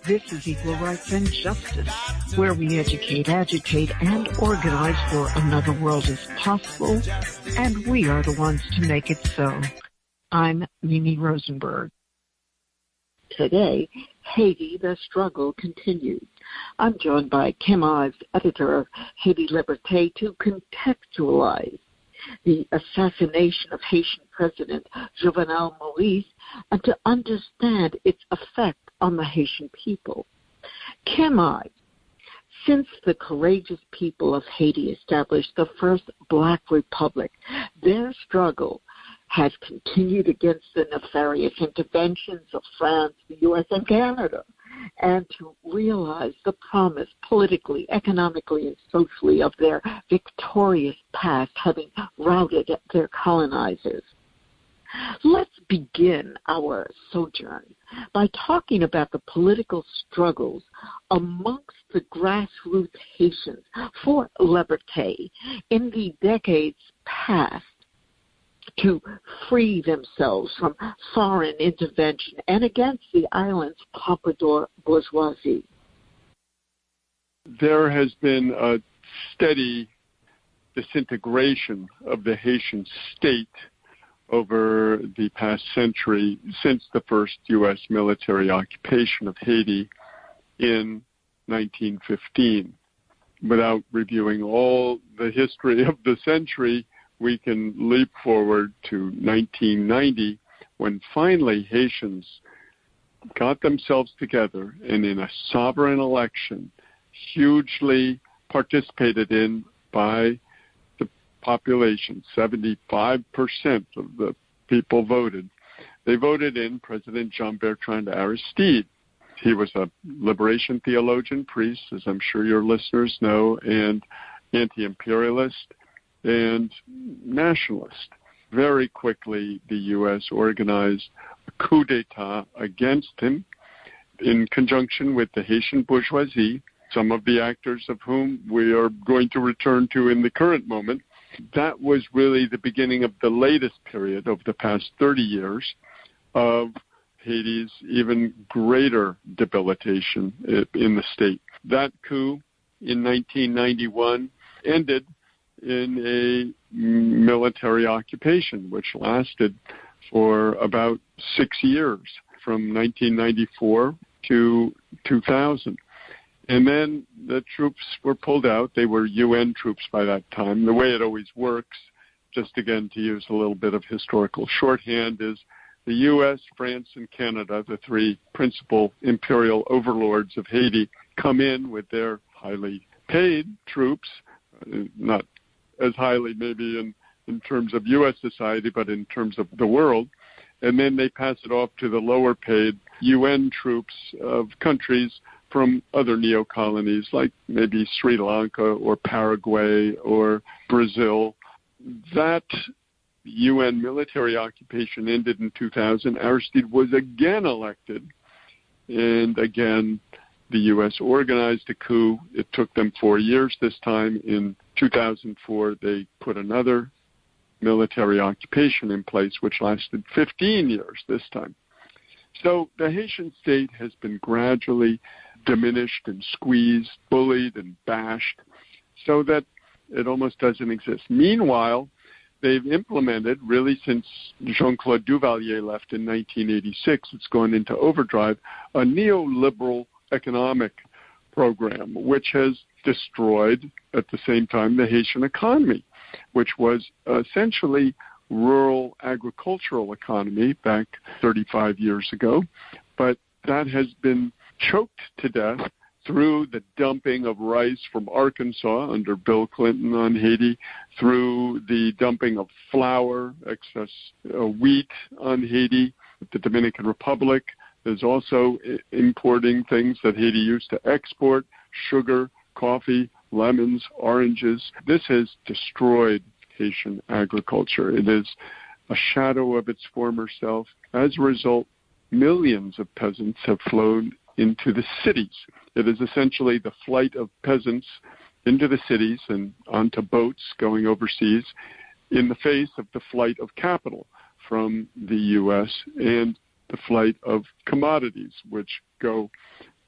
This is Equal Rights and Justice, where we educate, agitate, and organize for another world is possible, and we are the ones to make it so. I'm Mimi Rosenberg. Today, Haiti, the struggle continues. I'm joined by Kim Ives, editor of Haiti Liberté, to contextualize the assassination of Haitian President Jovenel Moïse and to understand its effect on the Haitian people. Kim Ives, since the courageous people of Haiti established the first Black Republic, their struggle has continued against the nefarious interventions of France, the U.S., and Canada, and to realize the promise politically, economically, and socially of their victorious past, having routed their colonizers. Let's begin our sojourn by talking about the political struggles amongst the grassroots Haitians for liberté in the decades past to free themselves from foreign intervention and against the island's Pompadour bourgeoisie. There has been a steady disintegration of the Haitian state over the past century since the first U.S. military occupation of Haiti in 1915. Without reviewing all the history of the century, we can leap forward to 1990 when finally Haitians got themselves together and in a sovereign election, hugely participated in by the population. 75% of the people voted. They voted in President Jean-Bertrand Aristide. He was a liberation theologian, priest, as I'm sure your listeners know, and anti-imperialist and nationalist. Very quickly, the U.S. organized a coup d'etat against him in conjunction with the Haitian bourgeoisie, some of the actors of whom we are going to return to in the current moment. That was really the beginning of the latest period of the past 30 years of Haiti's even greater debilitation in the state. That coup in 1991 ended in a military occupation, which lasted for about 6 years, from 1994 to 2000. And then the troops were pulled out. They were UN troops by that time. The way it always works, just again to use a little bit of historical shorthand, is the U.S., France, and Canada, the three principal imperial overlords of Haiti, come in with their highly paid troops, not as highly maybe in terms of U.S. society, but in terms of the world. And then they pass it off to the lower paid UN troops of countries from other neo-colonies, like maybe Sri Lanka or Paraguay or Brazil. That UN military occupation ended in 2000. Aristide was again elected, and again the U.S. organized a coup. It took them 4 years this time. In 2004, they put another military occupation in place, which lasted 15 years this time. So the Haitian state has been gradually diminished and squeezed, bullied and bashed, so that it almost doesn't exist. Meanwhile, they've implemented, really since Jean-Claude Duvalier left in 1986, it's gone into overdrive, a neoliberal economic program, which has destroyed, at the same time, the Haitian economy, which was essentially rural agricultural economy back 35 years ago. But that has been choked to death through the dumping of rice from Arkansas under Bill Clinton on Haiti, through the dumping of flour, excess wheat on Haiti. The Dominican Republic is also importing things that Haiti used to export: sugar, coffee, lemons, oranges. This has destroyed Haitian agriculture. It is a shadow of its former self. As a result, millions of peasants have flown into the cities. It is essentially the flight of peasants into the cities and onto boats going overseas in the face of the flight of capital from the U.S. and the flight of commodities, which go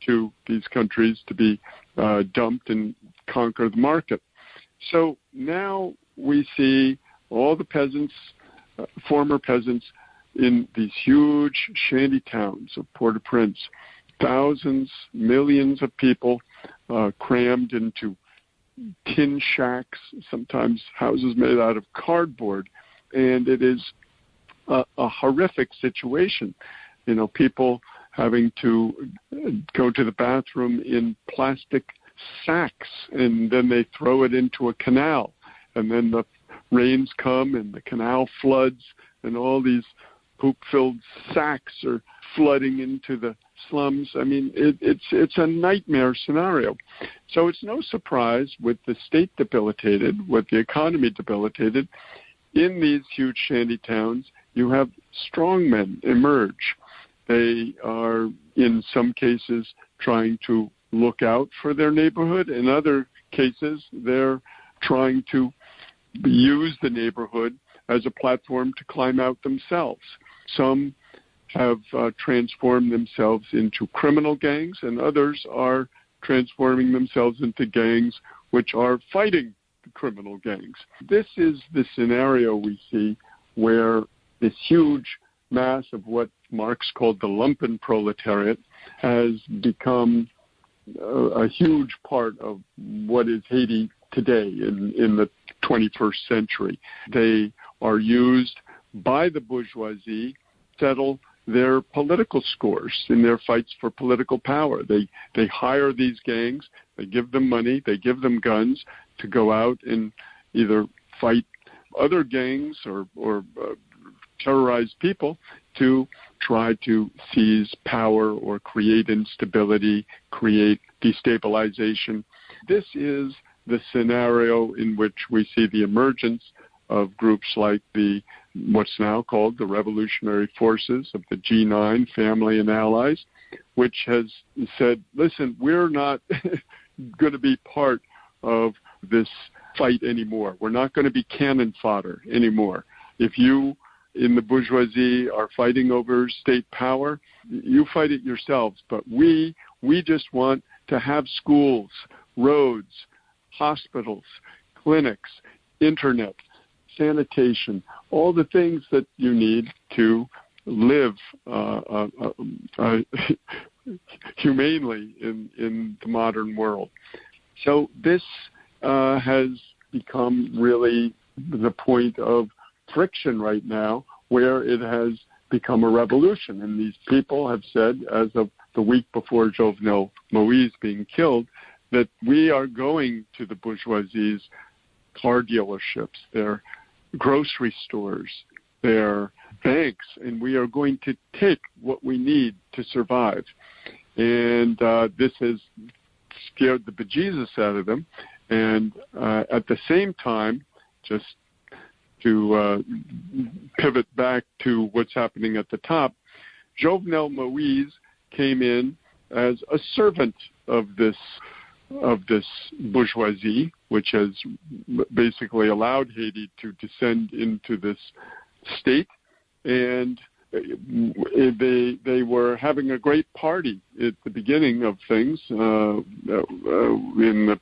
to these countries to be dumped and conquer the market. So now we see all the peasants, former peasants, in these huge shanty towns of Port-au-Prince, thousands, millions of people crammed into tin shacks, sometimes houses made out of cardboard, and it is a horrific situation. You know, people having to go to the bathroom in plastic sacks, and then they throw it into a canal, and then the rains come and the canal floods, and all these poop-filled sacks are flooding into the slums. I mean, it's a nightmare scenario. So it's no surprise, with the state debilitated, with the economy debilitated, in these huge shanty towns, you have strongmen emerge. They are, in some cases, trying to look out for their neighborhood. In other cases, they're trying to use the neighborhood as a platform to climb out themselves. Some have transformed themselves into criminal gangs, and others are transforming themselves into gangs which are fighting the criminal gangs. This is the scenario we see where this huge mass of what Marx called the lumpen proletariat has become a huge part of what is Haiti today in the 21st century. They are used by the bourgeoisie to settle their political scores in their fights for political power. They hire these gangs, they give them money, they give them guns to go out and either fight other gangs or terrorize people to try to seize power or create instability, create destabilization. This is the scenario in which we see the emergence of groups like what's now called the Revolutionary Forces of the G9, Family and Allies, which has said, listen, we're not going to be part of this fight anymore. We're not going to be cannon fodder anymore. If you in the bourgeoisie are fighting over state power, you fight it yourselves. But we just want to have schools, roads, hospitals, clinics, internet, sanitation, all the things that you need to live humanely in the modern world. So this has become really the point of friction right now, where it has become a revolution. And these people have said, as of the week before Jovenel Moïse being killed, that we are going to the bourgeoisie's car dealerships, their grocery stores, their banks, and we are going to take what we need to survive. And this has scared the bejesus out of them. And at the same time, just to pivot back to what's happening at the top, Jovenel Moïse came in as a servant of this bourgeoisie, which has basically allowed Haiti to descend into this state. And they were having a great party at the beginning of things in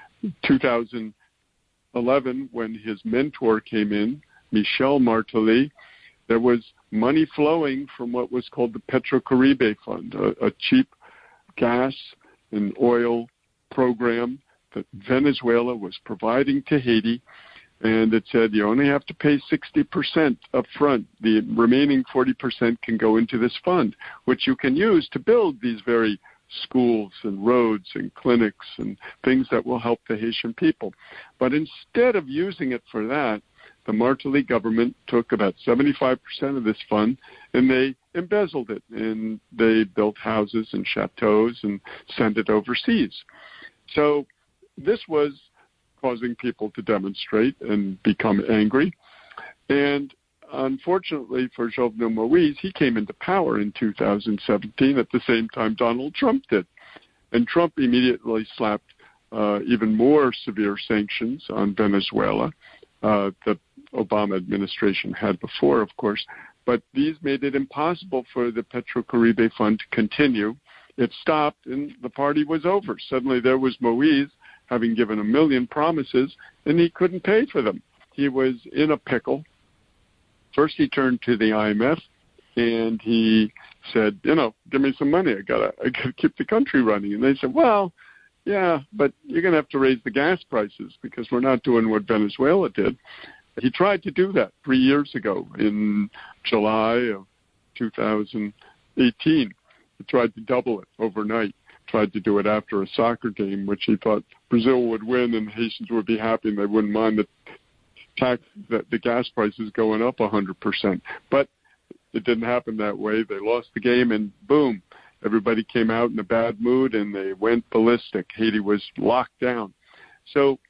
2011, when his mentor came in, Michel Martelly. There was money flowing from what was called the Petrocaribe Fund, a cheap gas and oil program that Venezuela was providing to Haiti. And it said you only have to pay 60% up front. The remaining 40% can go into this fund, which you can use to build these very schools and roads and clinics and things that will help the Haitian people. But instead of using it for that, the Martelly government took about 75% of this fund and they embezzled it, and they built houses and chateaus and sent it overseas. So this was causing people to demonstrate and become angry. And unfortunately for Jovenel Moïse, he came into power in 2017 at the same time Donald Trump did. And Trump immediately slapped even more severe sanctions on Venezuela. The Obama administration had before, of course. But these made it impossible for the Petrocaribe Fund to continue it stopped and the party was over. Suddenly there was Moise having given 1 million promises, and he couldn't pay for them. He was in a pickle. First he turned to the IMF, and he said, give me some money. I gotta keep the country running. And they said, well, yeah, but you're going to have to raise the gas prices because we're not doing what Venezuela did. He tried to do that 3 years ago in July of 2018. He tried to double it overnight, tried to do it after a soccer game, which he thought Brazil would win and Haitians would be happy and they wouldn't mind the gas prices going up 100%. But it didn't happen that way. They lost the game, and boom, everybody came out in a bad mood, and they went ballistic. Haiti was locked down. So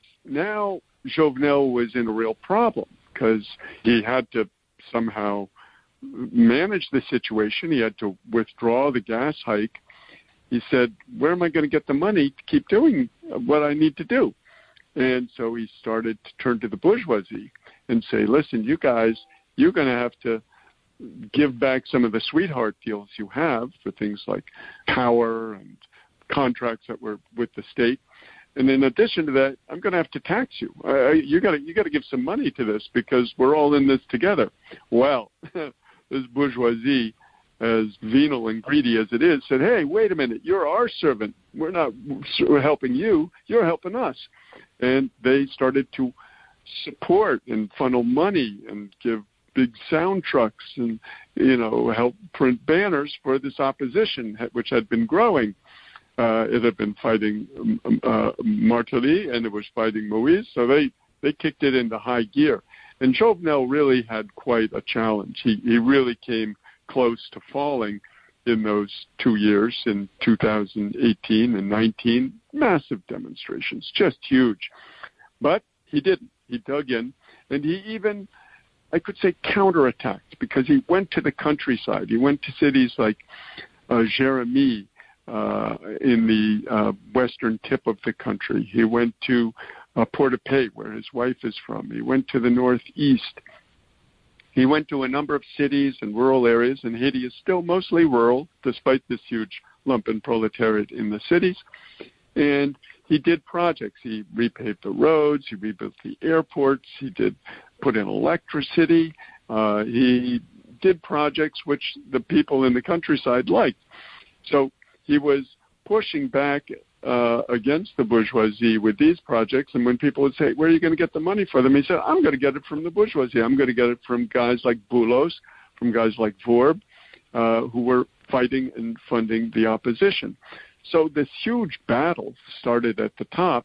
now Jovenel was in a real problem because he had to somehow manage the situation. He had to withdraw the gas hike. He said, where am I going to get the money to keep doing what I need to do? And so he started to turn to the bourgeoisie and say, listen, you guys, you're going to have to give back some of the sweetheart deals you have for things like power and contracts that were with the state. And in addition to that, I'm going to have to tax you. You got to give some money to this because we're all in this together. Well, this bourgeoisie, as venal and greedy as it is, said, hey, wait a minute, you're our servant. We're helping you. You're helping us. And they started to support and funnel money and give big sound trucks and, help print banners for this opposition, which had been growing. It had been fighting Martelly and it was fighting Moise, so they kicked it into high gear. And Jovenel really had quite a challenge. He really came close to falling in those 2 years, in 2018 and 19. Massive demonstrations, just huge. But he didn't. He dug in, and he even, I could say, counterattacked, because he went to the countryside. He went to cities like Jérémie in the western tip of the country. He went to Port-au-Paix, where his wife is from. He went to the northeast. He went to a number of cities and rural areas, and Haiti is still mostly rural, despite this huge lumpen proletariat in the cities. And he did projects. He repaved the roads. He rebuilt the airports. He did put in electricity. He did projects which the people in the countryside liked. So he was pushing back against the bourgeoisie with these projects. And when people would say, where are you going to get the money for them? He said, I'm going to get it from the bourgeoisie. I'm going to get it from guys like Boulos, from guys like Vorbe, who were fighting and funding the opposition. So this huge battle started at the top,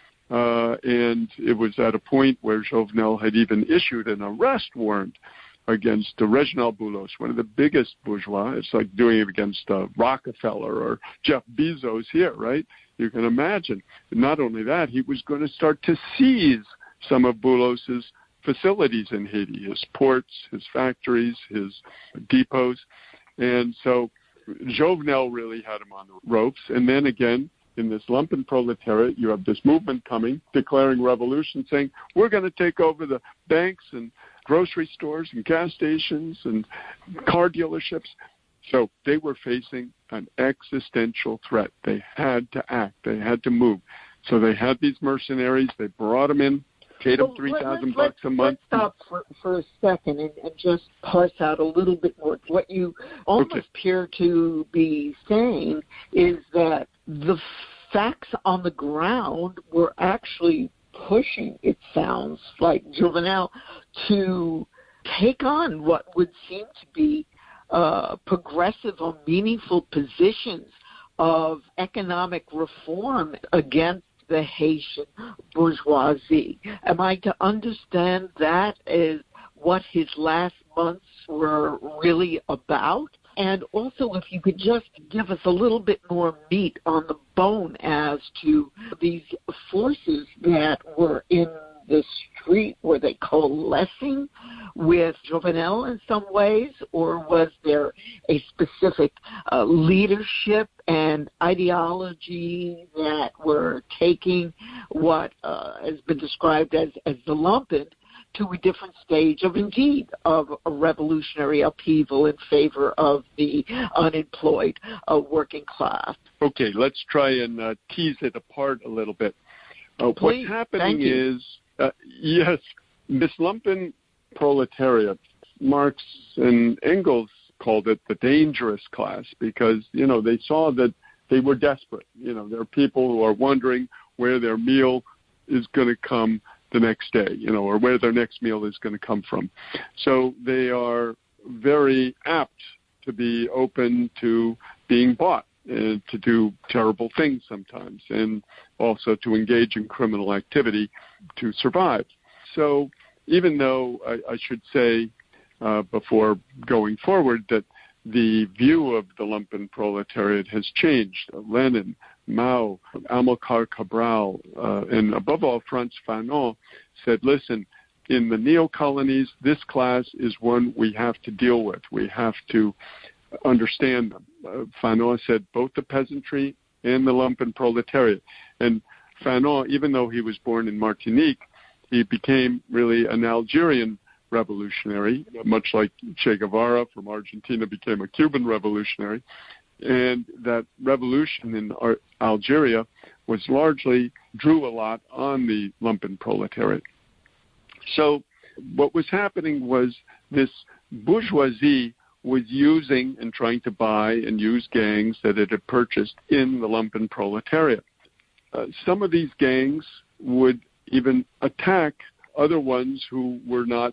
and it was at a point where Jovenel had even issued an arrest warrant against Reginald Boulos, one of the biggest bourgeois. It's like doing it against Rockefeller or Jeff Bezos here, right? You can imagine. Not only that, he was going to start to seize some of Boulos's facilities in Haiti, his ports, his factories, his depots. And so Jovenel really had him on the ropes. And then again, in this lumpen proletariat, you have this movement coming, declaring revolution, saying, we're going to take over the banks and grocery stores and gas stations and car dealerships. So they were facing an existential threat. They had to act. They had to move. So they had these mercenaries. They brought them in, paid them $3,000 a month. Let's stop for a second and just parse out a little bit more. What you almost appear to be saying is that the facts on the ground were actually pushing, it sounds like, Jovenel to take on what would seem to be progressive or meaningful positions of economic reform against the Haitian bourgeoisie. Am I to understand that as what his last months were really about? And also, if you could just give us a little bit more meat on the bone as to these forces that were in the street, were they coalescing with Jovenel in some ways, or was there a specific leadership and ideology that were taking what has been described as the lumpen to a different stage of a revolutionary upheaval in favor of the unemployed working class. Okay, let's try and tease it apart a little bit. What's happening is, yes, this lumpen proletariat, Marx and Engels called it the dangerous class because, they saw that they were desperate. There are people who are wondering where their meal is going to come the next day, or where their next meal is going to come from. So they are very apt to be open to being bought and to do terrible things sometimes, and also to engage in criminal activity to survive. So even though I should say before going forward that the view of the lumpen proletariat has changed. Lenin, Mao, Amilcar Cabral, and above all, Frantz Fanon said, listen, in the neo-colonies, this class is one we have to deal with. We have to understand them. Fanon said both the peasantry and the lumpen proletariat. And Fanon, even though he was born in Martinique, he became really an Algerian revolutionary, much like Che Guevara from Argentina became a Cuban revolutionary. And that revolution in Algeria drew a lot on the lumpen proletariat. So what was happening was this bourgeoisie was using and trying to buy and use gangs that it had purchased in the lumpen proletariat. Some of these gangs would even attack other ones who were not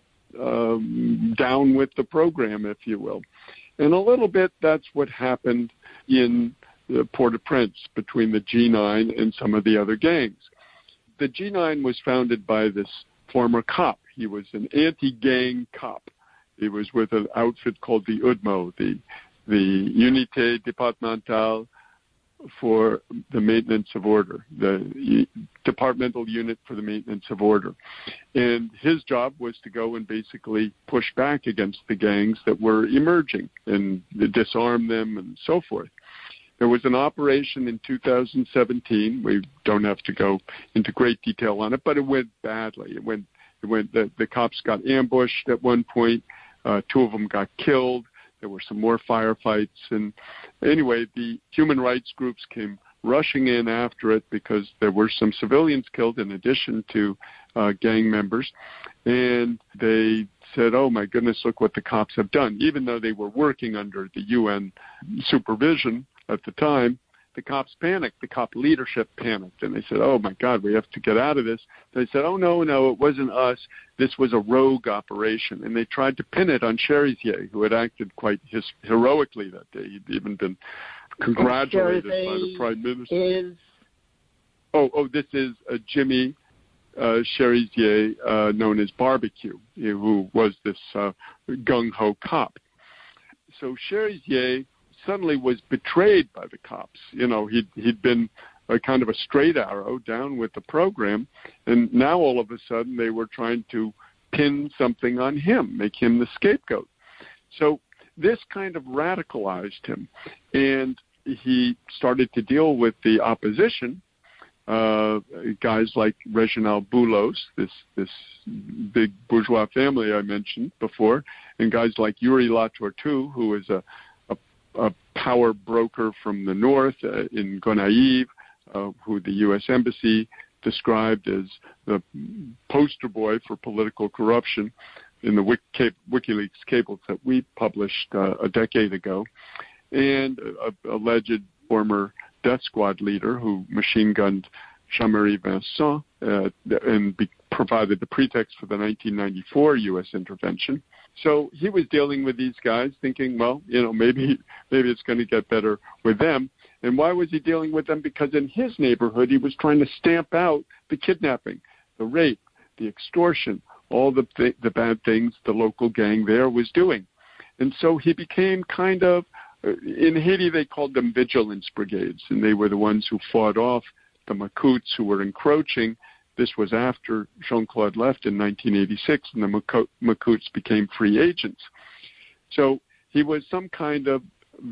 down with the program, if you will. And a little bit that's what happened in Port-au-Prince between the G9 and some of the other gangs. The G9 was founded by this former cop. He was an anti-gang cop. He was with an outfit called the UDMO, the Unité Départementale for the Maintenance of Order, the Departmental Unit for the Maintenance of Order. And his job was to go and basically push back against the gangs that were emerging and disarm them and so forth. There was an operation in 2017. We don't have to go into great detail on it, but it went badly. The cops got ambushed at one point. Two of them got killed. There were some more firefights. And anyway, the human rights groups came rushing in after it because there were some civilians killed in addition to gang members. And they said, oh, my goodness, look what the cops have done. Even though they were working under the UN supervision at the time, the cops panicked. The cop leadership panicked. And they said, oh, my God, we have to get out of this. They said, oh, no, it wasn't us. This was a rogue operation. And they tried to pin it on Cherizier, who had acted quite heroically that day. He'd even been congratulated by the Prime Minister. This is Jimmy Cherizier, known as Barbecue, who was this gung-ho cop. So Cherizier suddenly was betrayed by the cops. He'd been a kind of a straight arrow down with the program, and now all of a sudden they were trying to pin something on him, make him the scapegoat. So this kind of radicalized him, and he started to deal with the opposition, guys like Reginald Boulos, this big bourgeois family I mentioned before, and guys like Yuri Latortu, who is a power broker from the north in Gonaïves, who the U.S. Embassy described as the poster boy for political corruption in the WikiLeaks cables that we published a decade ago, and an alleged former death squad leader who machine-gunned Jean-Marie Vincent and provided the pretext for the 1994 U.S. intervention. So he was dealing with these guys thinking, well, maybe it's going to get better with them. And why was he dealing with them? Because in his neighborhood, he was trying to stamp out the kidnapping, the rape, the extortion, all the bad things the local gang there was doing. And so he became kind of, in Haiti, they called them vigilance brigades, and they were the ones who fought off the Makouts who were encroaching. This was after Jean-Claude left in 1986, and the Makouts became free agents. So he was some kind of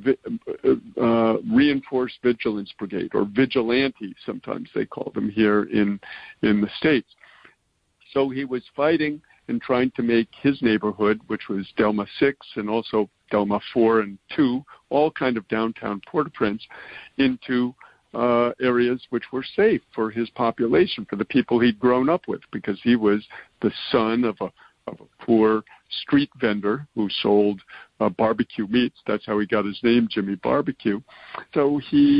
reinforced vigilance brigade, or vigilante, sometimes they call them here in the States. So he was fighting in trying to make his neighborhood, which was Delma 6 and also Delma 4 and 2, all kind of downtown Port-au-Prince, into areas which were safe for his population, for the people he'd grown up with, because he was the son of a poor street vendor who sold barbecue meats. That's how he got his name, Jimmy Barbecue. So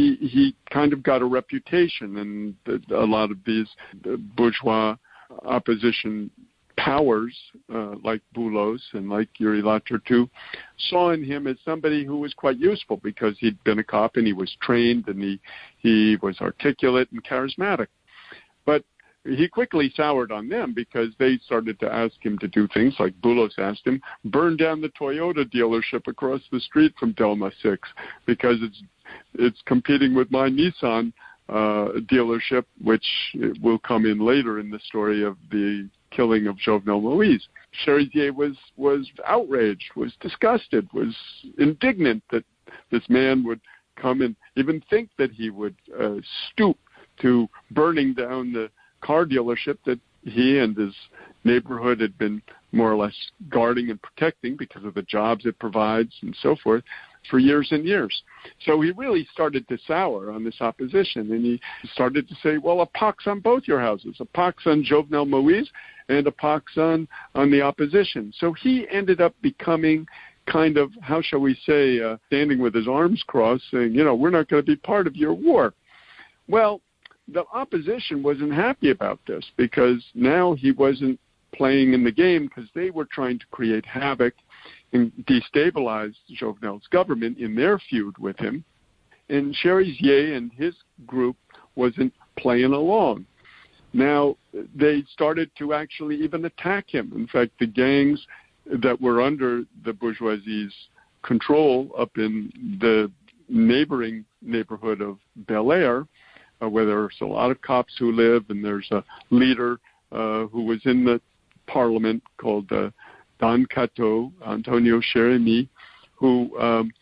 he kind of got a reputation, and a lot of these bourgeois opposition powers, like Boulos and like Yuri Latortu, saw in him as somebody who was quite useful because he'd been a cop and he was trained and he was articulate and charismatic. But he quickly soured on them because they started to ask him to do things like Boulos asked him, burn down the Toyota dealership across the street from Delma 6 because it's competing with my Nissan dealership, which will come in later in the story of the killing of Jovenel Moïse. Cherizier was outraged, was disgusted, was indignant that this man would come and even think that he would stoop to burning down the car dealership that he and his neighborhood had been more or less guarding and protecting because of the jobs it provides and so forth for years and years. So he really started to sour on this opposition, and he started to say, well, a pox on both your houses, a pox on Jovenel Moïse and a pox on the opposition. So he ended up becoming kind of, how shall we say, standing with his arms crossed, saying, we're not going to be part of your war. Well, the opposition wasn't happy about this because now he wasn't playing in the game because they were trying to create havoc and destabilize Jovenel's government in their feud with him. And Cherizier and his group wasn't playing along. Now, they started to actually even attack him. In fact, the gangs that were under the bourgeoisie's control up in the neighboring neighborhood of Bel Air, where there's a lot of cops who live, and there's a leader who was in the parliament called Don Cateau, Antonio Cheremy, who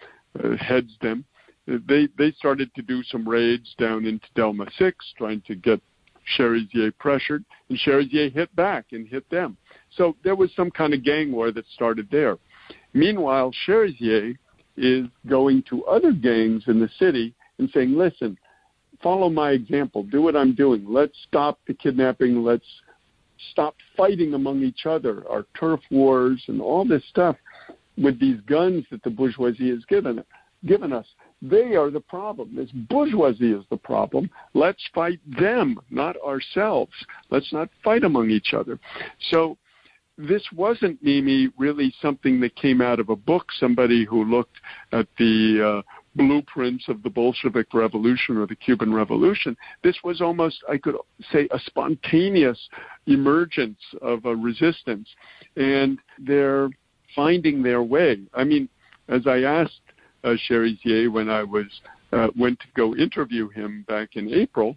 heads them. They started to do some raids down into Delma 6, trying to get Cherizier pressured, and Cherizier hit back and hit them. So there was some kind of gang war that started there. Meanwhile, Cherizier is going to other gangs in the city and saying, listen, follow my example. Do what I'm doing. Let's stop the kidnapping. Let's stop fighting among each other, our turf wars and all this stuff with these guns that the bourgeoisie has given us. They are the problem. This bourgeoisie is the problem. Let's fight them, not ourselves. Let's not fight among each other. So this wasn't, Mimi, really something that came out of a book, somebody who looked at the blueprints of the Bolshevik Revolution or the Cuban Revolution. This was almost, I could say, a spontaneous emergence of a resistance, and they're finding their way. I mean, as I asked Cherizier when I went to go interview him back in April,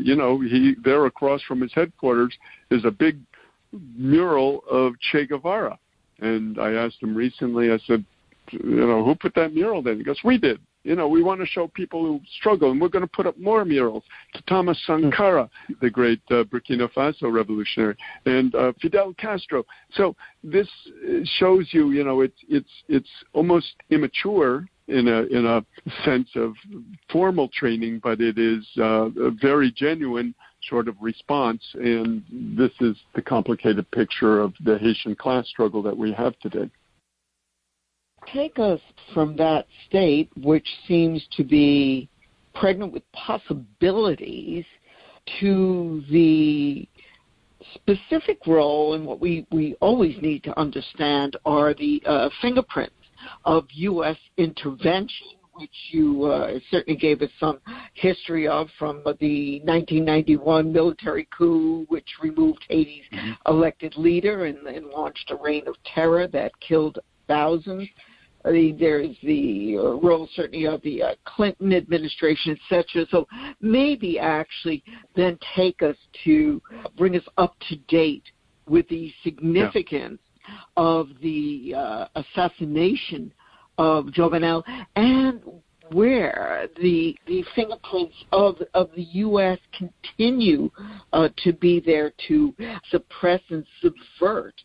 there across from his headquarters is a big mural of Che Guevara. And I asked him recently, I said, who put that mural there? He goes, we did. We want to show people who struggle, and we're going to put up more murals to Thomas Sankara, the great Burkina Faso revolutionary, and Fidel Castro. So this shows you, it's almost immature in a sense of formal training, but it is a very genuine sort of response, and this is the complicated picture of the Haitian class struggle that we have today. Take us from that state, which seems to be pregnant with possibilities, to the specific role, and what we always need to understand are the fingerprints of U.S. intervention, which you certainly gave us some history of from the 1991 military coup, which removed Haiti's elected leader and launched a reign of terror that killed thousands. There's the role certainly of the Clinton administration, etc. So maybe actually then take us to bring us up to date with the significance of the assassination of Jovenel, and where the fingerprints of the U.S. continue to be there to suppress and subvert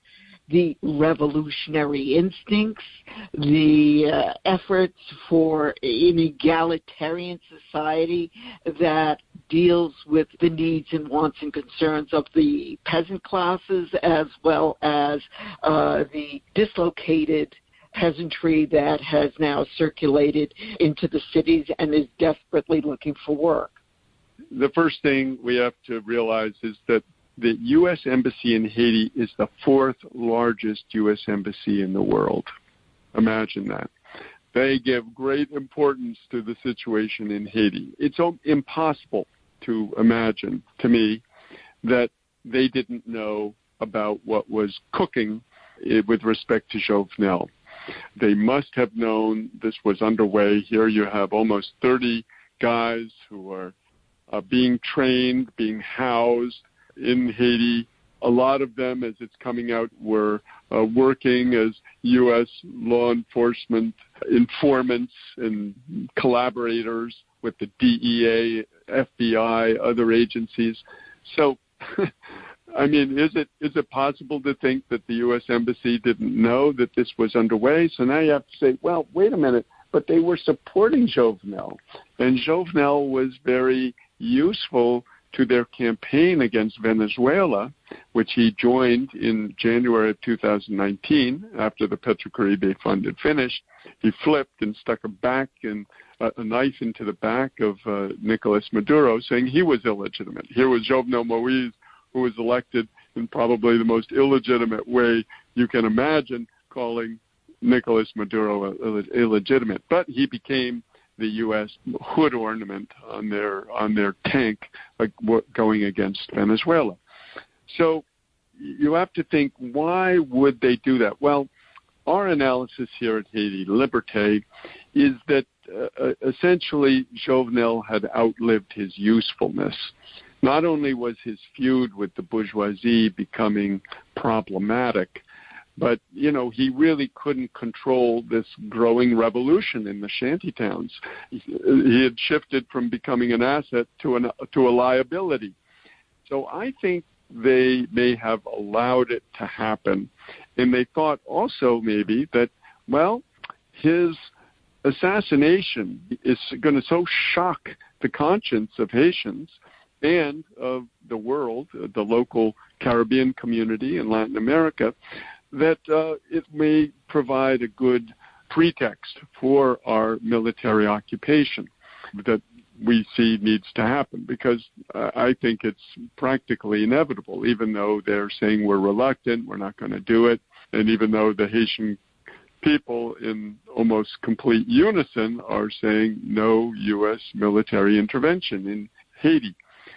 the revolutionary instincts, the efforts for an egalitarian society that deals with the needs and wants and concerns of the peasant classes, as well as the dislocated peasantry that has now circulated into the cities and is desperately looking for work. The first thing we have to realize is that the U.S. Embassy in Haiti is the fourth largest U.S. embassy in the world. Imagine that. They give great importance to the situation in Haiti. It's impossible to imagine, to me, that they didn't know about what was cooking with respect to Jovenel. They must have known this was underway. Here you have almost 30 guys who are being trained, being housed in Haiti. A lot of them, as it's coming out, were working as U.S. law enforcement informants and collaborators with the DEA, FBI, other agencies. So, I mean, is it possible to think that the U.S. Embassy didn't know that this was underway? So now you have to say, well, wait a minute, but they were supporting Jovenel, and Jovenel was very useful to their campaign against Venezuela, which he joined in January of 2019 after the Petrocaribe Fund had finished. He flipped and stuck a knife into the back of Nicolas Maduro, saying he was illegitimate. Here was Jovenel Moïse, who was elected in probably the most illegitimate way you can imagine, calling Nicolas Maduro illegitimate. But he became the U.S. hood ornament on their tank, like going against Venezuela. So you have to think, why would they do that? Well, our analysis here at Haiti, Liberté, is that essentially Jovenel had outlived his usefulness. Not only was his feud with the bourgeoisie becoming problematic, but, you know, he really couldn't control this growing revolution in the shantytowns. He had shifted from becoming an asset to a liability. So I think they may have allowed it to happen. And they thought also maybe that, well, his assassination is going to so shock the conscience of Haitians and of the world, the local Caribbean community in Latin America, that it may provide a good pretext for our military occupation that we see needs to happen, because I think it's practically inevitable, even though they're saying we're reluctant, we're not going to do it, and even though the Haitian people in almost complete unison are saying no U.S. military intervention in Haiti.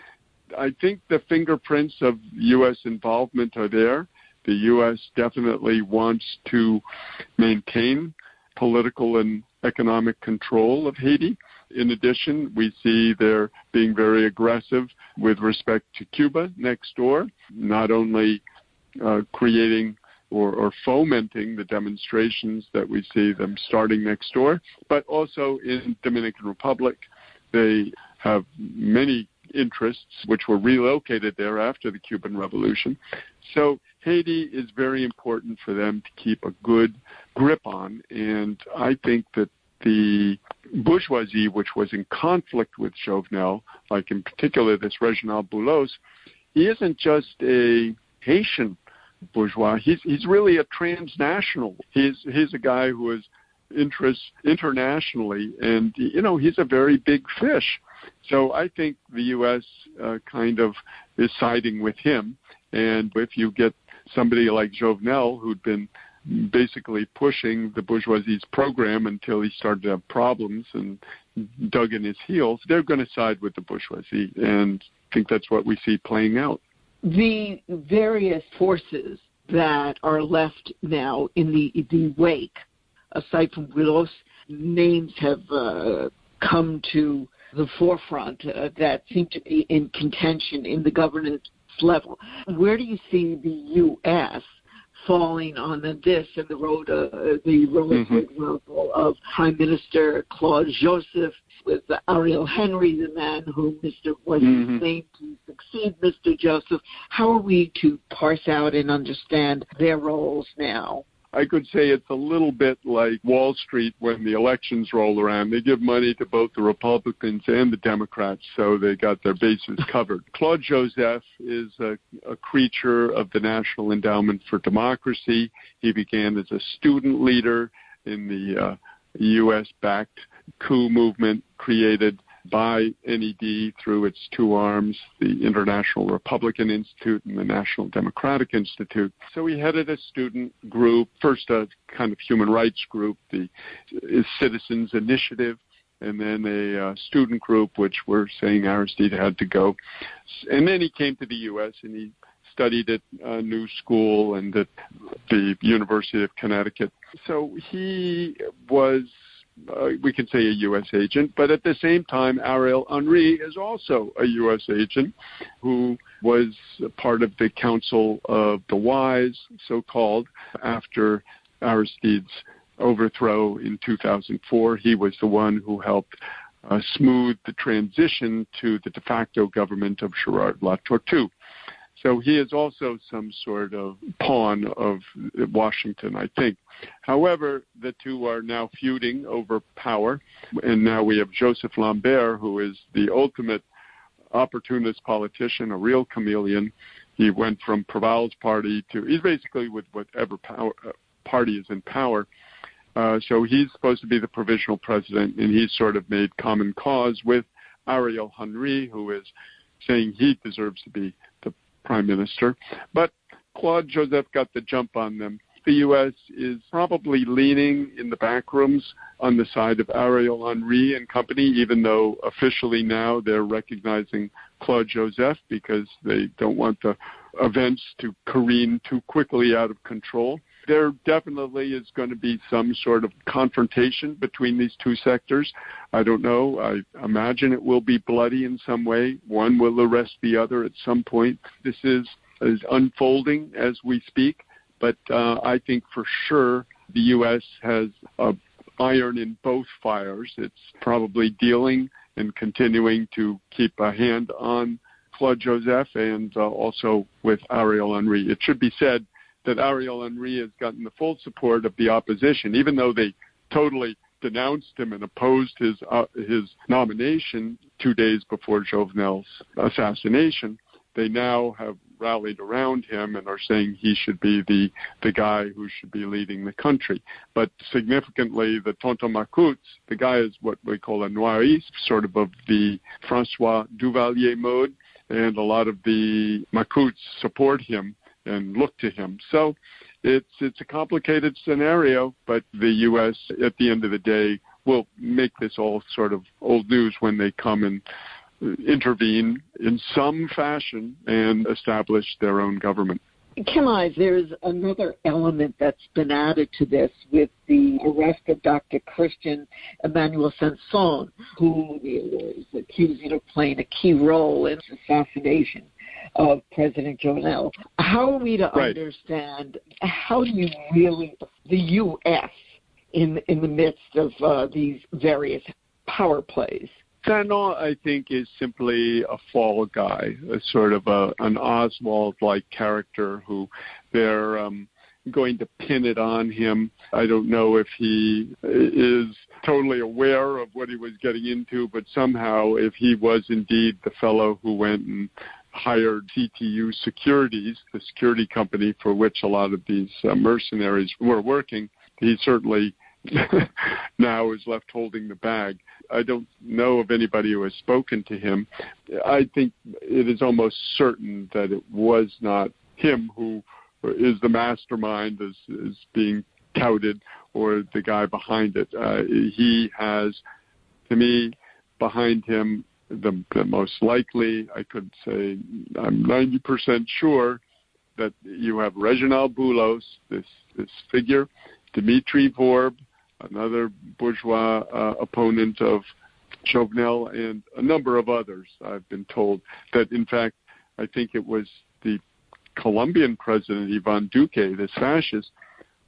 I think the fingerprints of U.S. involvement are there. The U.S. definitely wants to maintain political and economic control of Haiti. In addition, we see they're being very aggressive with respect to Cuba next door, not only creating or fomenting the demonstrations that we see them starting next door, but also in Dominican Republic. They have many interests which were relocated there after the Cuban Revolution. So Haiti is very important for them to keep a good grip on, and I think that the bourgeoisie, which was in conflict with Jovenel, like in particular this Reginald Boulos, he isn't just a Haitian bourgeois. He's really a transnational. He's a guy who has interests internationally, and you know, he's a very big fish. So I think the U.S. kind of is siding with him, and if you get somebody like Jovenel, who'd been basically pushing the bourgeoisie's program until he started to have problems and dug in his heels, they're going to side with the bourgeoisie, and I think that's what we see playing out. The various forces that are left now in the wake, aside from Boulos, names have come to the forefront that seem to be in contention in the governance level. Where do you see the U.S. falling on this and the road, for example, of Prime Minister Claude Joseph with Ariel Henry, the man who was named to succeed Mr. Joseph. How are we to parse out and understand their roles now? I could say it's a little bit like Wall Street when the elections roll around. They give money to both the Republicans and the Democrats, so they got their bases covered. Claude Joseph is a creature of the National Endowment for Democracy. He began as a student leader in the U.S.-backed coup movement created by NED through its two arms, the International Republican Institute and the National Democratic Institute. So he headed a student group, first a kind of human rights group, the Citizens Initiative, and then a student group, which were saying Aristide had to go. And then he came to the U.S. and he studied at New School and at the University of Connecticut. So he was we can say a U.S. agent, but at the same time, Ariel Henry is also a U.S. agent who was part of the Council of the Wise, so-called, after Aristide's overthrow in 2004. He was the one who helped smooth the transition to the de facto government of Gerard Latortue. So he is also some sort of pawn of Washington, I think. However, the two are now feuding over power, and now we have Joseph Lambert, who is the ultimate opportunist politician, a real chameleon. He went from Préval's party to, he's basically with whatever party is in power. So he's supposed to be the provisional president, and he's sort of made common cause with Ariel Henry, who is saying he deserves to be the prime minister. But Claude Joseph got the jump on them. The U.S. is probably leaning in the back rooms on the side of Ariel Henry and company, even though officially now they're recognizing Claude Joseph because they don't want the events to careen too quickly out of control. There definitely is going to be some sort of confrontation between these two sectors. I don't know. I imagine it will be bloody in some way. One will arrest the other at some point. This is unfolding as we speak, but I think for sure the U.S. has iron in both fires. It's probably dealing and continuing to keep a hand on Claude Joseph and also with Ariel Henry. It should be said that Ariel Henry has gotten the full support of the opposition, even though they totally denounced him and opposed his nomination 2 days before Jovenel's assassination. They now have rallied around him and are saying he should be the guy who should be leading the country. But significantly, the Tonton Macoutes, the guy is what we call a noiriste, sort of the François Duvalier mode, and a lot of the Macoutes support him and look to him. So it's a complicated scenario, but the U.S. at the end of the day will make this all sort of old news when they come and intervene in some fashion and establish their own government. Kimai, there's another element that's been added to this with the arrest of Dr. Christian Emmanuel Sanson, who is accused of playing a key role in the assassination of President Jovenel. How are we to understand, how do you really, the U.S. in the midst of these various power plays? Sanson, I think, is simply a fall guy, a sort of an Oswald-like character who they're going to pin it on him. I don't know if he is totally aware of what he was getting into, but somehow if he was indeed the fellow who went and hired CTU Securities, the security company for which a lot of these mercenaries were working, he certainly now is left holding the bag. I don't know of anybody who has spoken to him. I think it is almost certain that it was not him who is the mastermind as being touted or the guy behind it. He has, to me, behind him, the most likely, I could say, I'm 90% sure that you have Reginald Boulos, this figure, Dmitry Vorb, another bourgeois opponent of Jovenel, and a number of others. I've been told that, in fact, I think it was the Colombian president, Ivan Duque, this fascist,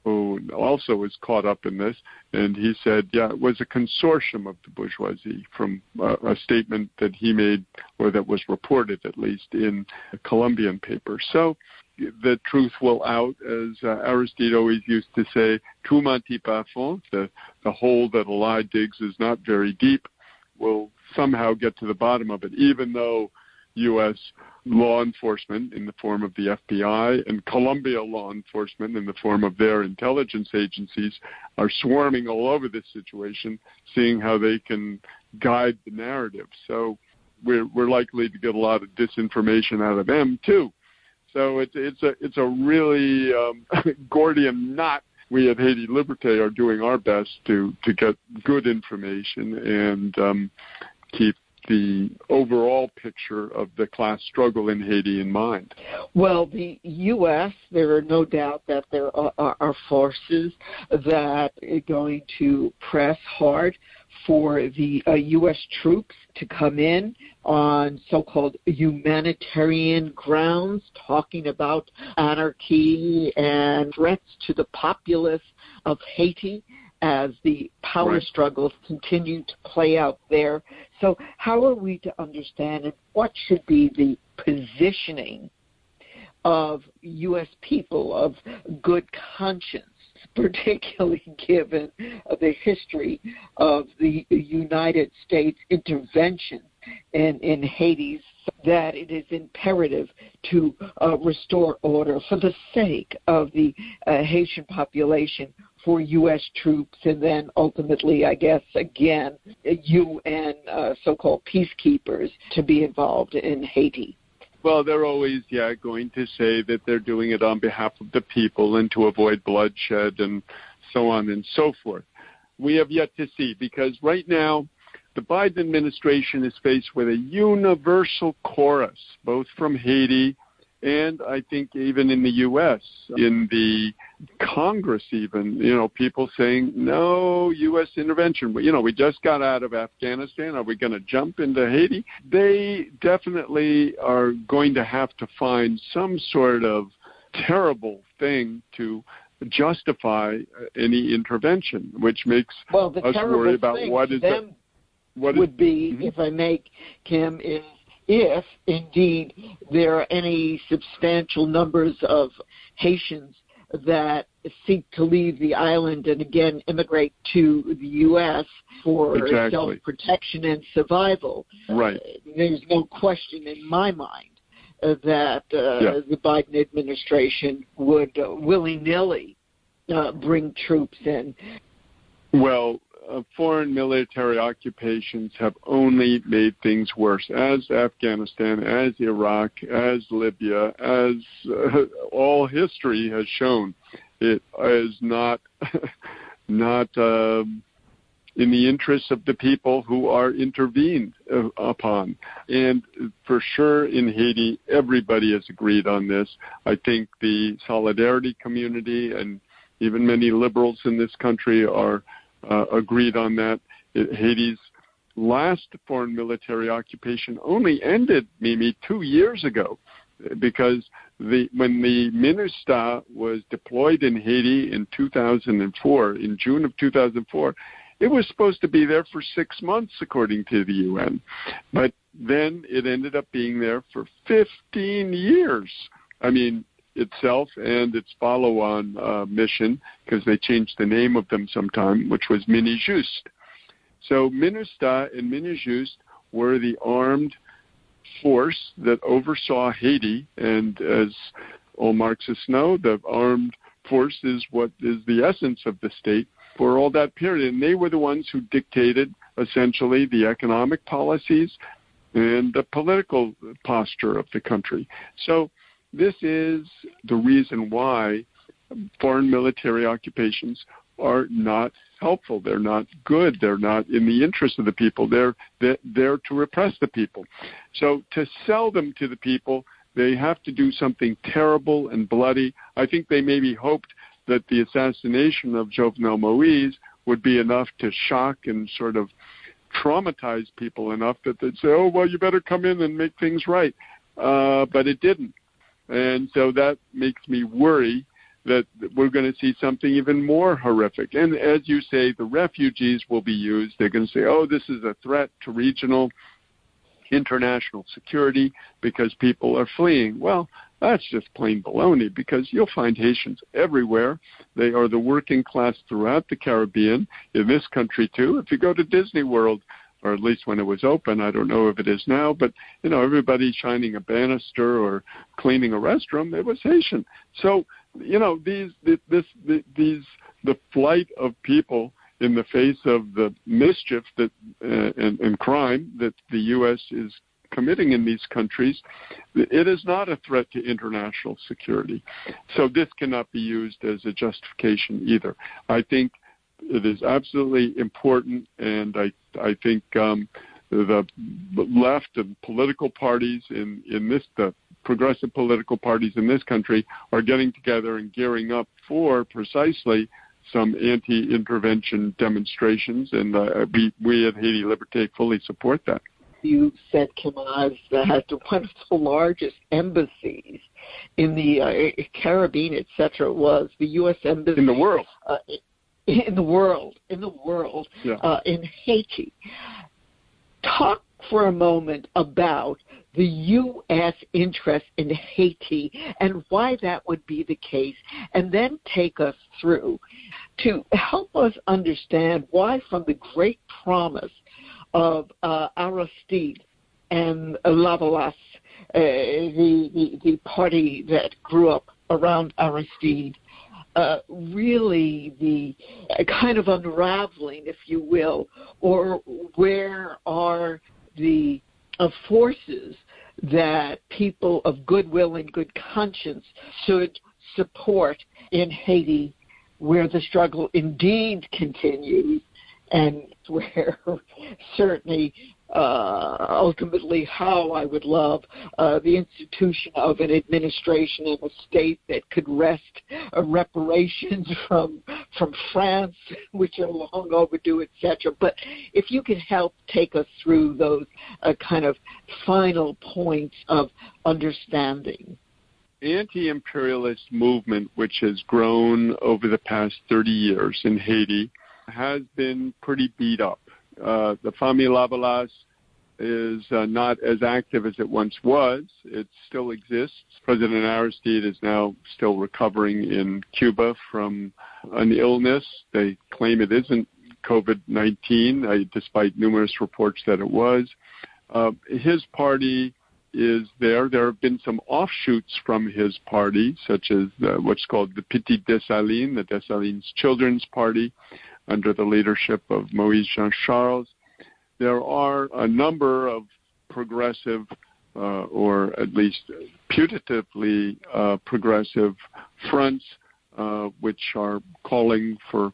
who also was caught up in this, and he said, yeah, it was a consortium of the bourgeoisie, from a statement that he made, or that was reported at least in a Colombian paper. So the truth will out, as Aristide always used to say, tout mentit pas fond, the hole that a lie digs is not very deep. We'll somehow get to the bottom of it, even though U.S. law enforcement in the form of the FBI and Colombia law enforcement in the form of their intelligence agencies are swarming all over this situation, seeing how they can guide the narrative. So we're likely to get a lot of disinformation out of them too. So it's a really Gordian knot. We at Haiti Liberté are doing our best to get good information and keep the overall picture of the class struggle in Haiti in mind. Well, the U.S., there are no doubt that there are forces that are going to press hard for the U.S. troops to come in on so-called humanitarian grounds, talking about anarchy and threats to the populace of Haiti as the power struggles continue to play out there. So how are we to understand it? What should be the positioning of U.S. people of good conscience, particularly given the history of the United States intervention in Haiti, that it is imperative to restore order for the sake of the Haitian population, for U.S. troops, and then ultimately, I guess, again, UN so-called peacekeepers to be involved in Haiti? Well, they're always, going to say that they're doing it on behalf of the people and to avoid bloodshed and so on and so forth. We have yet to see, because right now the Biden administration is faced with a universal chorus, both from Haiti and I think even in the U.S., in the Congress even, people saying, no U.S. intervention. We just got out of Afghanistan. Are we going to jump into Haiti? They definitely are going to have to find some sort of terrible thing to justify any intervention, which makes us worry about what is it. Would be, if I may, Kim, is if indeed there are any substantial numbers of Haitians that seek to leave the island and again immigrate to the U.S. for self-protection and survival. Right. There's no question in my mind that the Biden administration would willy-nilly bring troops in. Well, foreign military occupations have only made things worse, as Afghanistan, as Iraq, as Libya, as all history has shown. It is not in the interests of the people who are intervened upon. And for sure in Haiti, everybody has agreed on this. I think the Solidarity community and even many liberals in this country are agreed on that. Haiti's last foreign military occupation only ended, Mimi, 2 years ago, because when the MINUSTAH was deployed in Haiti in 2004, in June of 2004, it was supposed to be there for 6 months, according to the UN. But then it ended up being there for 15 years. I mean, itself and its follow-on mission, because they changed the name of them sometime, which was MINUJUST. So MINUSTAH and MINUJUST were the armed force that oversaw Haiti, and as all Marxists know, the armed force is what is the essence of the state for all that period. And they were the ones who dictated, essentially, the economic policies and the political posture of the country. So this is the reason why foreign military occupations are not helpful. They're not good. They're not in the interest of the people. They're there to repress the people. So to sell them to the people, they have to do something terrible and bloody. I think they maybe hoped that the assassination of Jovenel Moïse would be enough to shock and sort of traumatize people enough that they'd say, oh, well, you better come in and make things right. But it didn't. And so that makes me worry that we're going to see something even more horrific. And as you say, the refugees will be used. They're going to say, oh, this is a threat to regional, international security because people are fleeing. Well, that's just plain baloney, because you'll find Haitians everywhere. They are the working class throughout the Caribbean, in this country too. If you go to Disney World, or at least when it was open, I don't know if it is now, but, everybody shining a banister or cleaning a restroom, it was Haitian. So, the flight of people in the face of the mischief that and crime that the U.S. is committing in these countries, it is not a threat to international security. So this cannot be used as a justification either. I think it is absolutely important, and I think the left and political parties in this, the progressive political parties in this country, are getting together and gearing up for precisely some anti-intervention demonstrations, and we at Haiti Liberté fully support that. You said, Kemal, that one of the largest embassies in the Caribbean, etc., was the U.S. Embassy in the world. In the world, yeah. In Haiti. Talk for a moment about the U.S. interest in Haiti and why that would be the case, and then take us through to help us understand why, from the great promise of Aristide and Lavalas, the party that grew up around Aristide, really the kind of unraveling, if you will, or where are the forces that people of goodwill and good conscience should support in Haiti, where the struggle indeed continues, and where certainly ultimately how I would love the institution of an administration and a state that could wrest reparations from France, which are long overdue, etc. But if you could help take us through those kind of final points of understanding. Anti-imperialist movement, which has grown over the past 30 years in Haiti, has been pretty beat up. The Famille Lavalas is not as active as it once was. It still exists. President Aristide is now still recovering in Cuba from an illness. They claim it isn't COVID-19, despite numerous reports that it was. His party is there. There have been some offshoots from his party, such as what's called the Petit Dessalines, the Dessalines Children's Party, under the leadership of Moïse Jean-Charles. There are a number of progressive, or at least putatively progressive fronts, which are calling for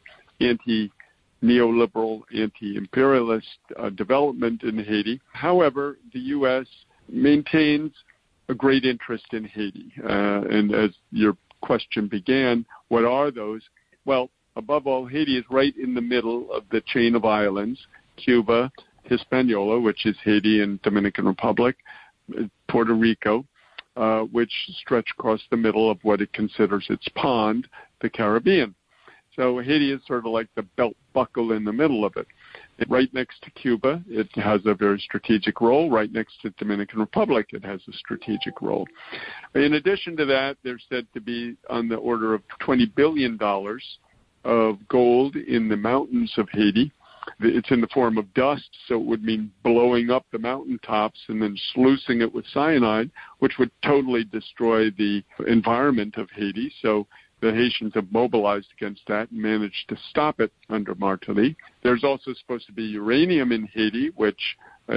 anti-neoliberal, anti-imperialist development in Haiti. However, the U.S. maintains a great interest in Haiti. And as your question began, what are those? Well, above all, Haiti is right in the middle of the chain of islands: Cuba, Hispaniola, which is Haiti and Dominican Republic, Puerto Rico, which stretch across the middle of what it considers its pond, the Caribbean. So Haiti is sort of like the belt buckle in the middle of it. Right next to Cuba, it has a very strategic role. Right next to Dominican Republic, it has a strategic role. In addition to that, there's said to be on the order of $20 billion of gold in the mountains of Haiti. It's in the form of dust, so it would mean blowing up the mountaintops and then sluicing it with cyanide, which would totally destroy the environment of Haiti. So the Haitians have mobilized against that and managed to stop it under Martelly. There's also supposed to be uranium in Haiti, which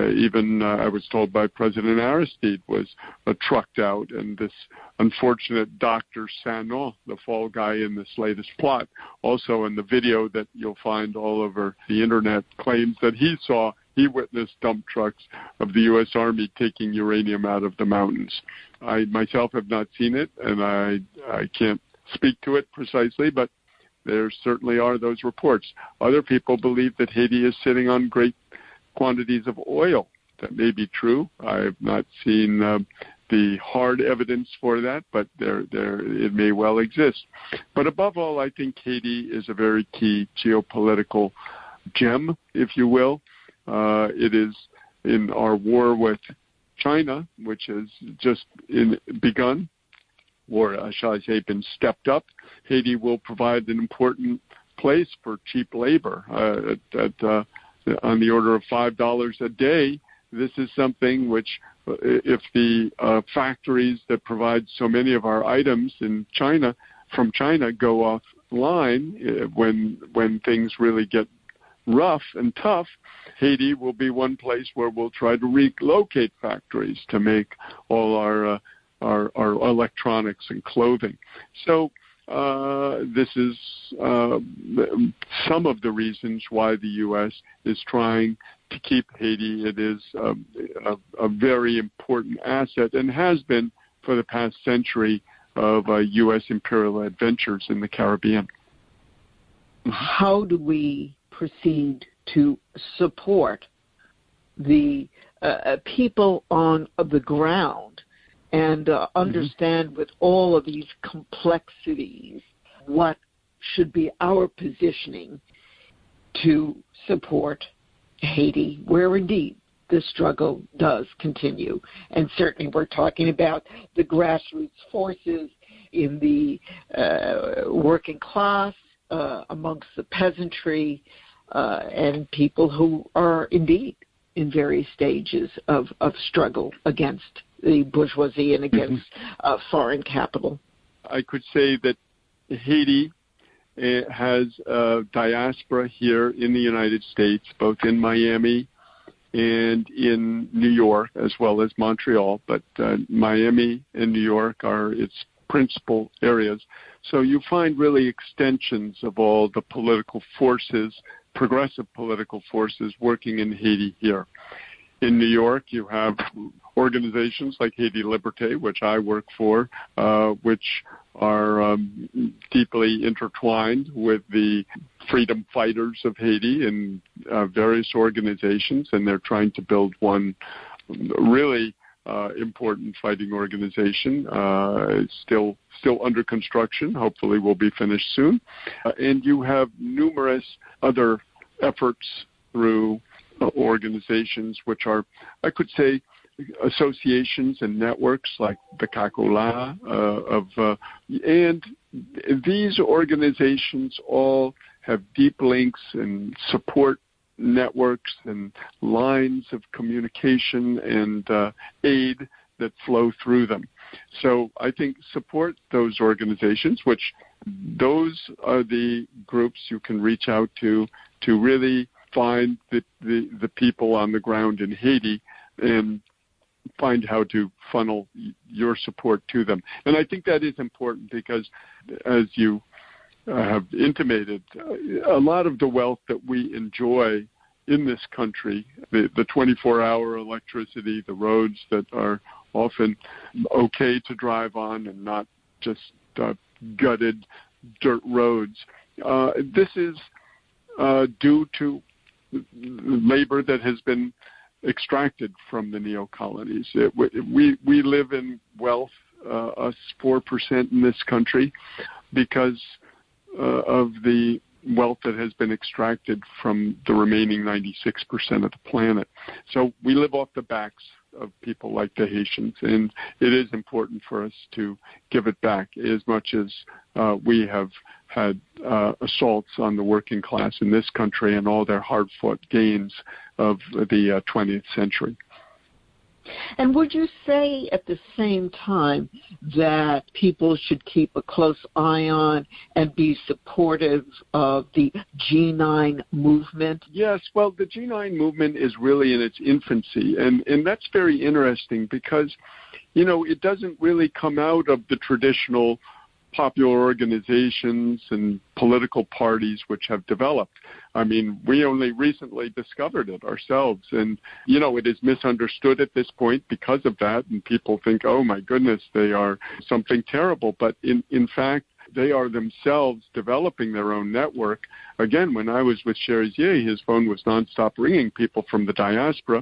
I was told by President Aristide was trucked out. And this unfortunate Dr. Sanon, the fall guy in this latest plot, also in the video that you'll find all over the Internet, claims that he witnessed dump trucks of the U.S. Army taking uranium out of the mountains. I myself have not seen it, and I can't speak to it precisely, but there certainly are those reports. Other people believe that Haiti is sitting on great quantities of oil. That may be true. I have not seen the hard evidence for that, but it may well exist. But above all, I think Haiti is a very key geopolitical gem, if you will. It is in our war with China, which has just begun, or shall I say, been stepped up. Haiti will provide an important place for cheap labor on the order of $5 a day. This is something which, if the factories that provide so many of our items from China go offline, when things really get rough and tough, Haiti will be one place where we'll try to relocate factories to make all our electronics and clothing. So this is some of the reasons why the U.S. is trying to keep Haiti. It is a very important asset and has been for the past century of U.S. imperial adventures in the Caribbean. How do we proceed to support the people on the ground and understand with all of these complexities what should be our positioning to support Haiti, where indeed the struggle does continue? And certainly we're talking about the grassroots forces in the working class, amongst the peasantry, and people who are indeed in various stages of struggle against the bourgeoisie and against foreign capital. I could say that Haiti has a diaspora here in the United States, both in Miami and in New York, as well as Montreal. But Miami and New York are its principal areas. So you find really extensions of all the political forces, progressive political forces working in Haiti here. In New York, you have organizations like Haiti Liberté, which I work for, which are deeply intertwined with the freedom fighters of Haiti and various organizations, and they're trying to build one really important fighting organization. It's still under construction. Hopefully will be finished soon. And you have numerous other efforts through organizations which are, I could say, associations and networks like the CACOLA and these organizations all have deep links and support networks and lines of communication and aid that flow through them. So I think support those organizations, which those are the groups you can reach out to really find the people on the ground in Haiti and find how to funnel your support to them. And I think that is important because, as you have intimated, a lot of the wealth that we enjoy in this country, the 24-hour electricity, the roads that are often okay to drive on and not just gutted dirt roads, this is due to labor that has been extracted from the neo-colonies. We live in wealth, us 4% in this country, because of the wealth that has been extracted from the remaining 96% of the planet. So we live off the backs of people like the Haitians, and it is important for us to give it back as much as we have had assaults on the working class in this country and all their hard-fought gains of the 20th century. And would you say at the same time that people should keep a close eye on and be supportive of the G9 movement? Yes, well, the G9 movement is really in its infancy, and that's very interesting because, you know, it doesn't really come out of the traditional popular organizations and political parties which have developed. I mean, we only recently discovered it ourselves, and, you know, it is misunderstood at this point because of that, and people think, oh, my goodness, they are something terrible. But in fact, they are themselves developing their own network. Again, when I was with Cherizier, his phone was nonstop ringing people from the diaspora.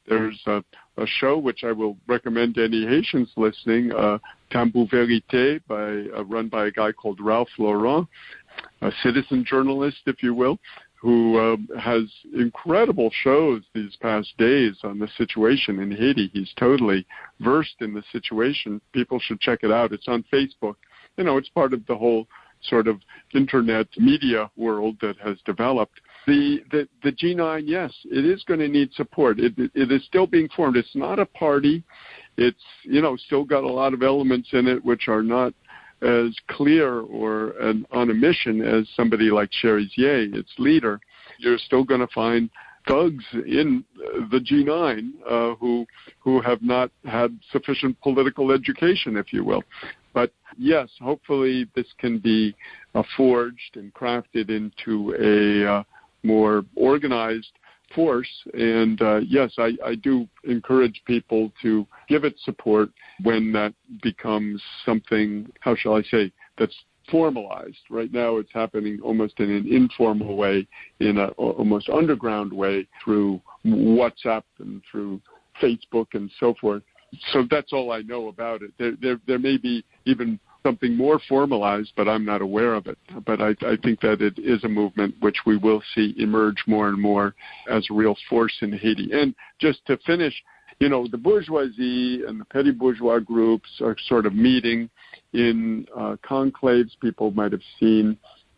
There's a show which I will recommend to any Haitians listening, Tambou Vérité, run by a guy called Ralph Laurent, a citizen journalist, if you will, who has incredible shows these past days on the situation in Haiti. He's totally versed in the situation. People should check it out. It's on Facebook. It's part of the whole sort of internet media world that has developed. The G9, yes, it is going to need support. It is still being formed. It's not a party. It's, still got a lot of elements in it which are not as clear or on a mission as somebody like Cherizier, its leader. You're still going to find thugs in the G9 who have not had sufficient political education, if you will. But yes, hopefully this can be forged and crafted into a more organized force. And yes, I do encourage people to give it support when that becomes something, how shall I say, that's formalized. Right now it's happening almost in an informal way, in an almost underground way through WhatsApp and through Facebook and so forth. So that's all I know about it. There may be even something more formalized, but I'm not aware of it. But I think that it is a movement which we will see emerge more and more as a real force in Haiti. And just to finish, the bourgeoisie and the petty bourgeois groups are sort of meeting in conclaves. People might have seen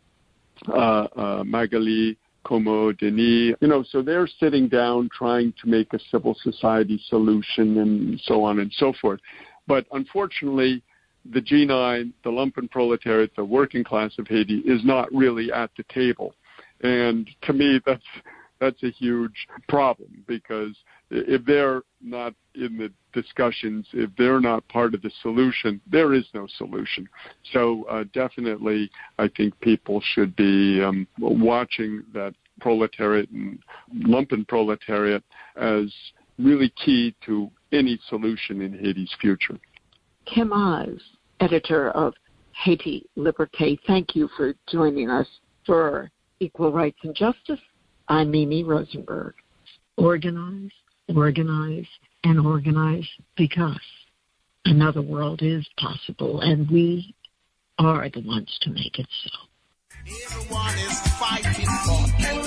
Magali, Como, Denis, so they're sitting down trying to make a civil society solution and so on and so forth. But unfortunately, the G9, the lumpenproletariat, the working class of Haiti, is not really at the table. And to me, that's a huge problem, because if they're not in the discussions, if they're not part of the solution, there is no solution. So definitely, I think people should be watching that proletariat and lumpenproletariat as really key to any solution in Haiti's future. Kim Oz, editor of Haiti Liberté, thank you for joining us for Equal Rights and Justice. I'm Mimi Rosenberg. Organize, organize, and organize, because another world is possible, and we are the ones to make it so. Everyone is fighting for